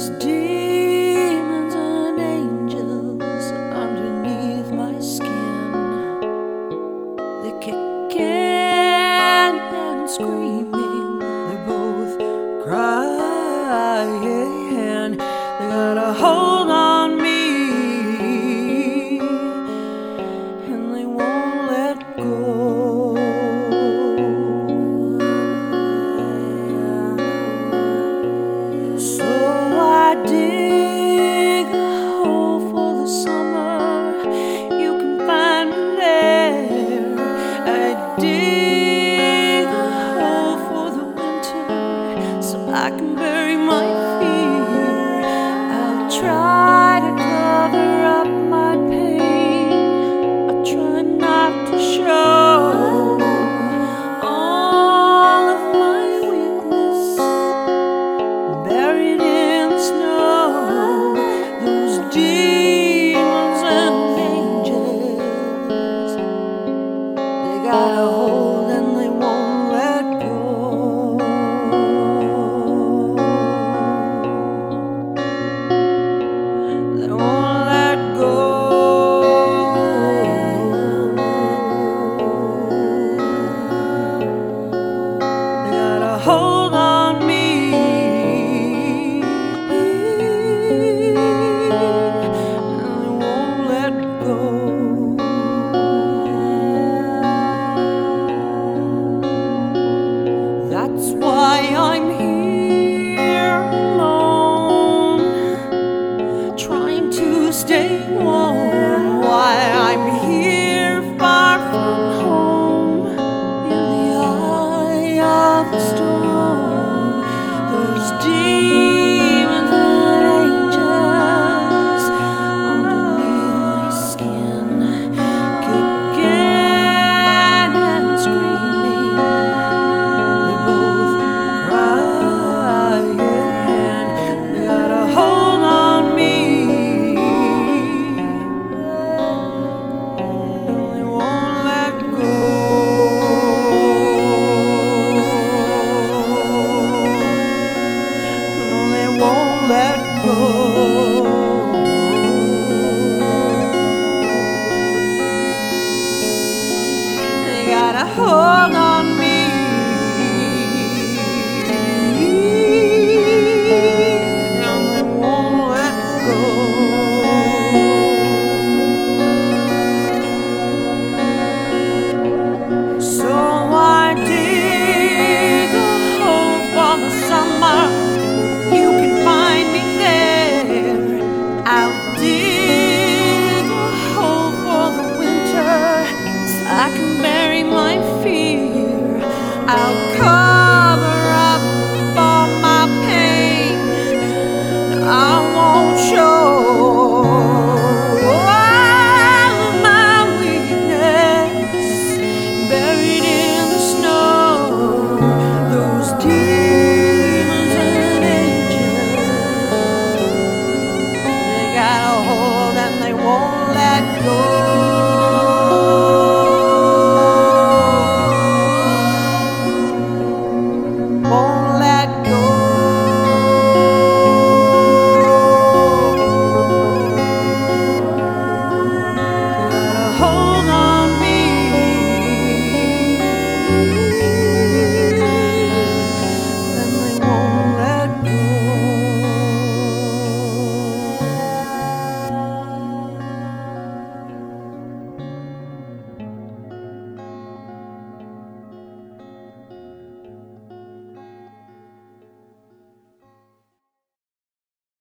There's demons and angels underneath my skin. They're kicking and screaming, they're both crying. They got a hold on me and they won't let go. So I dig a hole for the summer, you can find me there. I dig a hole for the winter, so I can bury my fear. I'll try to cover up my pain, I'll try not to show all of my weakness buried in the snow. Those demons and angels, they got a hold and they won't let go. They won't let go. They got a hold on me and they won't let go. That's why I'm here.